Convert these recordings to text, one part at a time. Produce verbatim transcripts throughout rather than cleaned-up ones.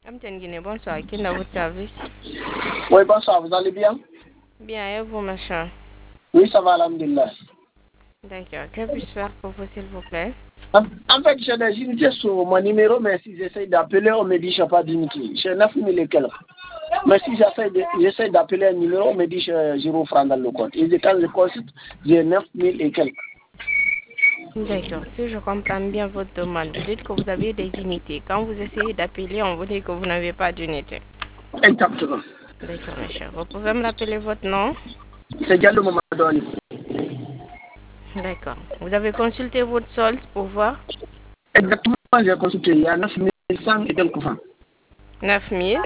Amtian Guinée, bonsoir. Qui est dans votre service? Oui, bonsoir, vous allez bien? Bien, et vous, machin? Oui, ça va, alhamdulillah. D'accord. Que puis-je faire pour vous, s'il vous plaît? En, en fait, j'ai des unités sur mon numéro, mais si j'essaie d'appeler, on me dit que je n'ai pas d'unité. J'ai neuf mille et quelques. Mais si j'essaie de- j'essaie d'appeler un numéro, on me dit que j'ai zéro franc dans le compte. Et quand je consulte, j'ai neuf mille et quelques. D'accord. Si je comprends bien votre demande, vous dites que vous avez des unités. Quand vous essayez d'appeler, on vous dit que vous n'avez pas d'unité. Exactement. D'accord, monsieur. Vous pouvez me rappeler votre nom? C'est Diallo Mamadou. D'accord. Vous avez consulté votre solde pour voir? Exactement, j'ai consulté. Il y a neuf mille cent et quelques francs. neuf mille.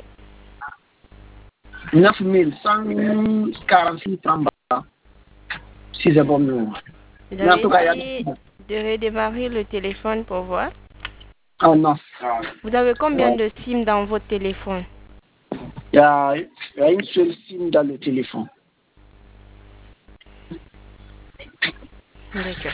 neuf mille cent quarante-six francs. Si c'est bon. Vous Mais en avez tout cas, il y a... essayé de redémarrer le téléphone pour voir? Oh non. Vous avez combien de SIM dans votre téléphone? Il y a, il y a une seule SIM dans le téléphone. D'accord.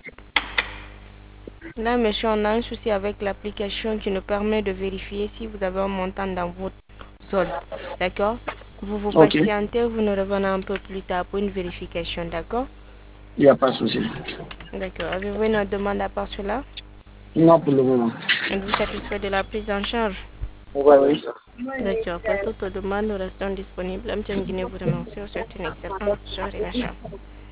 Là, monsieur, on a un souci avec l'application qui nous permet de vérifier si vous avez un montant dans votre solde. D'accord? Vous vous Ok, patientez, vous nous revenez un peu plus tard pour une vérification. D'accord? il n'y a pas de souci. D'accord. Avez-vous une autre demande à part cela? Non, pour le moment. Êtes-vous satisfait de la prise en charge? Oui, oui. D'accord. Pour toute demande, nous restons disponibles. M. Guinée vous remercie. Vous souhaite une excellente journée, monsieur.